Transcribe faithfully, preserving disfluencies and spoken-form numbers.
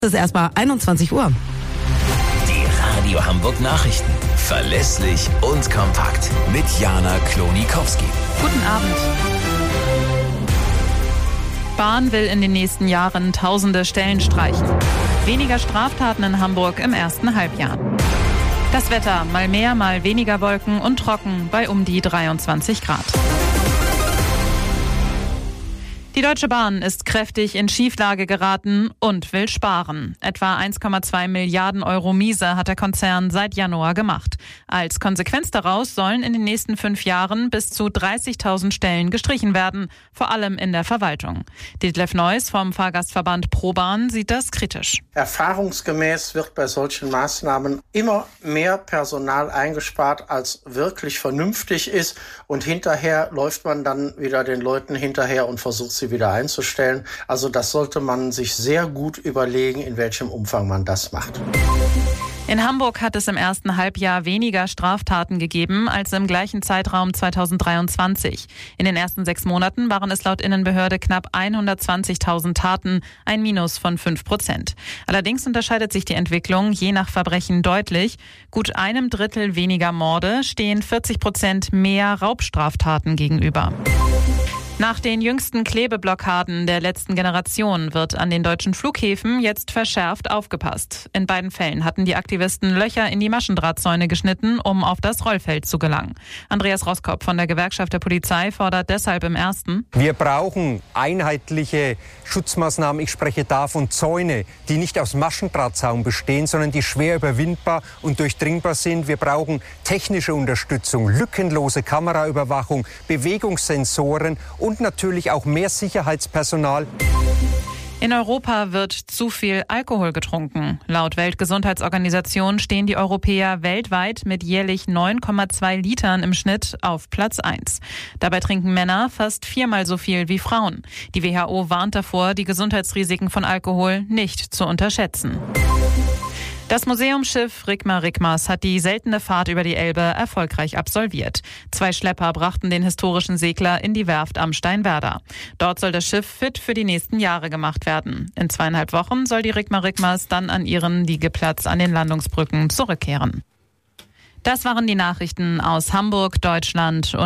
Es ist erstmal einundzwanzig Uhr. Die Radio Hamburg Nachrichten. Verlässlich und kompakt. Mit Jana Klonikowski. Guten Abend. Bahn will in den nächsten Jahren tausende Stellen streichen. Weniger Straftaten in Hamburg im ersten Halbjahr. Das Wetter, mal mehr, mal weniger Wolken und trocken bei um die dreiundzwanzig Grad. Die Deutsche Bahn ist kräftig in Schieflage geraten und will sparen. Etwa eins Komma zwei Milliarden Euro Miese hat der Konzern seit Januar gemacht. Als Konsequenz daraus sollen in den nächsten fünf Jahren bis zu dreißigtausend Stellen gestrichen werden, vor allem in der Verwaltung. Detlef Neuss vom Fahrgastverband ProBahn sieht das kritisch. Erfahrungsgemäß wird bei solchen Maßnahmen immer mehr Personal eingespart, als wirklich vernünftig ist. Und hinterher läuft man dann wieder den Leuten hinterher und versucht, sie wieder einzustellen. Also das sollte man sich sehr gut überlegen, in welchem Umfang man das macht. In Hamburg hat es im ersten Halbjahr weniger Straftaten gegeben als im gleichen Zeitraum zweitausenddreiundzwanzig. In den ersten sechs Monaten waren es laut Innenbehörde knapp hundertzwanzigtausend Taten, ein Minus von fünf Prozent. Allerdings unterscheidet sich die Entwicklung je nach Verbrechen deutlich. Gut einem Drittel weniger Morde stehen vierzig Prozent mehr Raubstraftaten gegenüber. Nach den jüngsten Klebeblockaden der letzten Generation wird an den deutschen Flughäfen jetzt verschärft aufgepasst. In beiden Fällen hatten die Aktivisten Löcher in die Maschendrahtzäune geschnitten, um auf das Rollfeld zu gelangen. Andreas Roskopf von der Gewerkschaft der Polizei fordert deshalb im ersten: Wir brauchen einheitliche Schutzmaßnahmen. Ich spreche da von Zäune, die nicht aus Maschendrahtzaun bestehen, sondern die schwer überwindbar und durchdringbar sind. Wir brauchen technische Unterstützung, lückenlose Kameraüberwachung, Bewegungssensoren und Und natürlich auch mehr Sicherheitspersonal. In Europa wird zu viel Alkohol getrunken. Laut Weltgesundheitsorganisation stehen die Europäer weltweit mit jährlich neun Komma zwei Litern im Schnitt auf Platz eins. Dabei trinken Männer fast viermal so viel wie Frauen. Die W H O warnt davor, die Gesundheitsrisiken von Alkohol nicht zu unterschätzen. Das Museumsschiff Rigma Rigmas hat die seltene Fahrt über die Elbe erfolgreich absolviert. Zwei Schlepper brachten den historischen Segler in die Werft am Steinwerder. Dort soll das Schiff fit für die nächsten Jahre gemacht werden. In zweieinhalb Wochen soll die Rigma Rigmas dann an ihren Liegeplatz an den Landungsbrücken zurückkehren. Das waren die Nachrichten aus Hamburg, Deutschland und